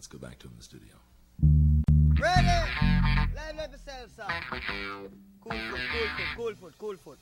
Let's go back to him in the studio. Ready? Let yourself, sir. Cool foot.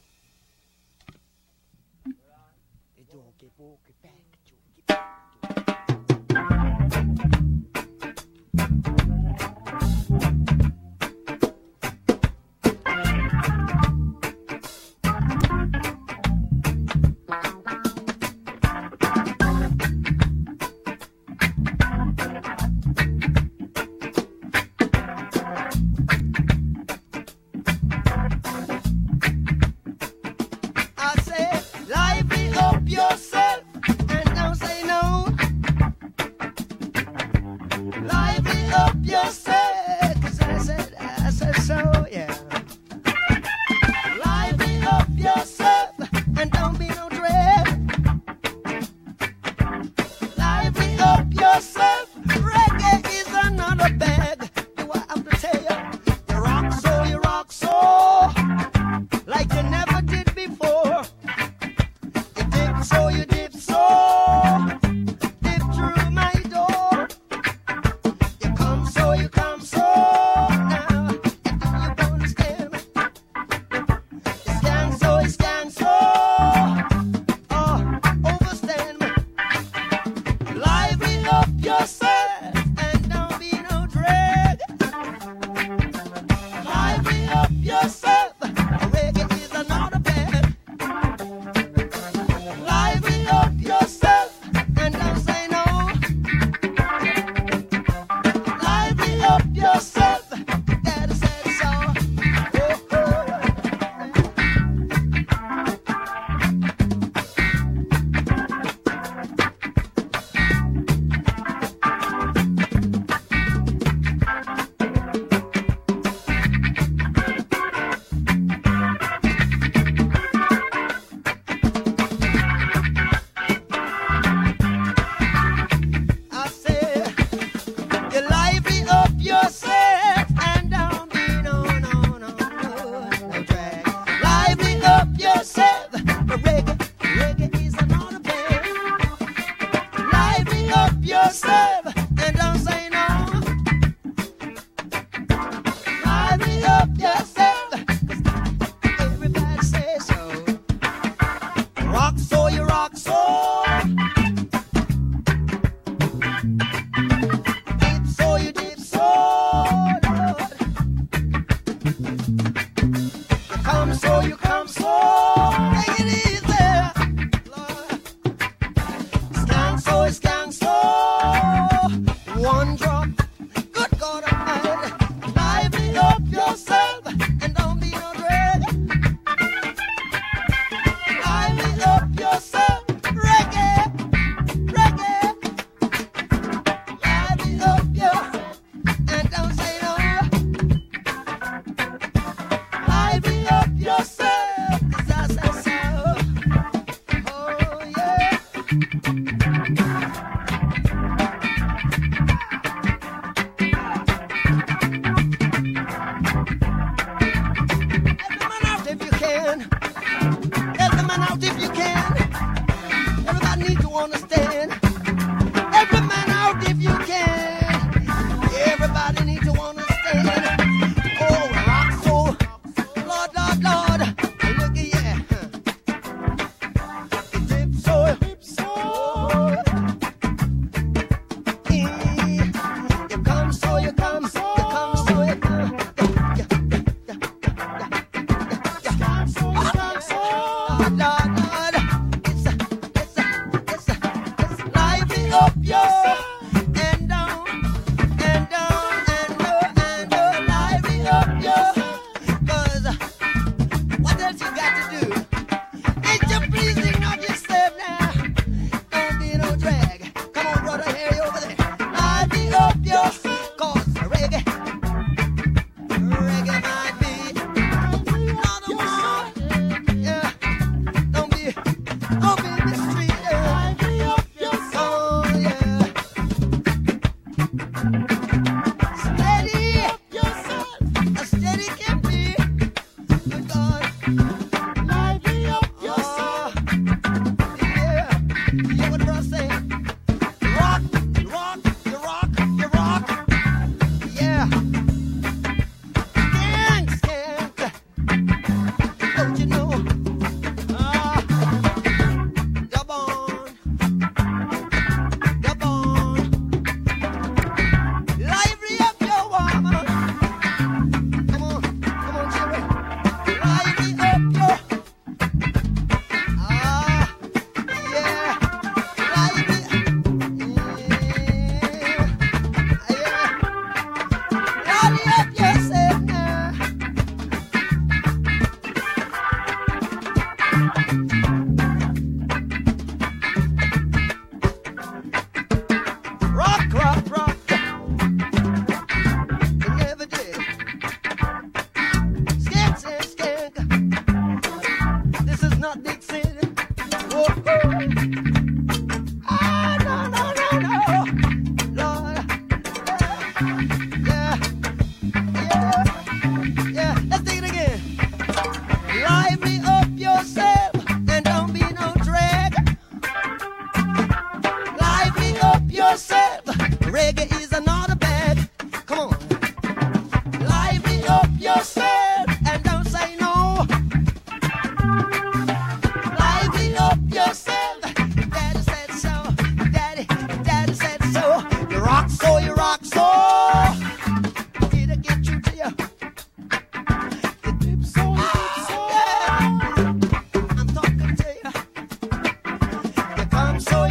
You rock so. It'll get you to you. You dip so, yeah. I'm talking to you. You come so,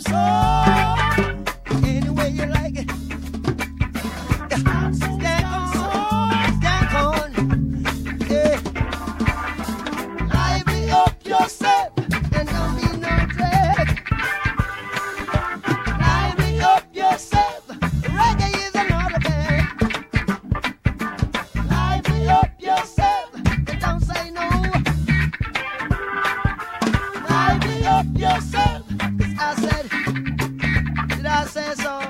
any way you like it. Stand on, yeah. Lively up yourself and don't be no drag. Lively up yourself. Reggae is another band. Lively up yourself and don't say no. Lively up yourself, 'cause I said, did I say so?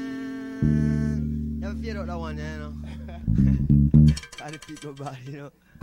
Never figured out that one, you know. How the people bad, you know.